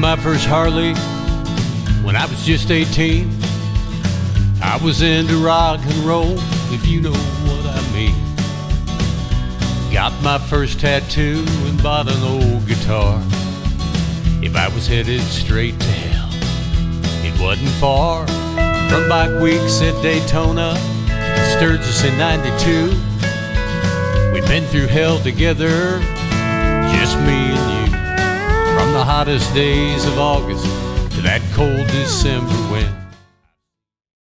my first Harley when I was just 18. I was into rock and roll, if you know what I mean. Got my first tattoo and bought an old guitar. If I was headed straight to hell, it wasn't far. From bike weeks at Daytona to Sturgis in '92. We've been through hell together, just me and you. From the hottest days of August to that cold December wind.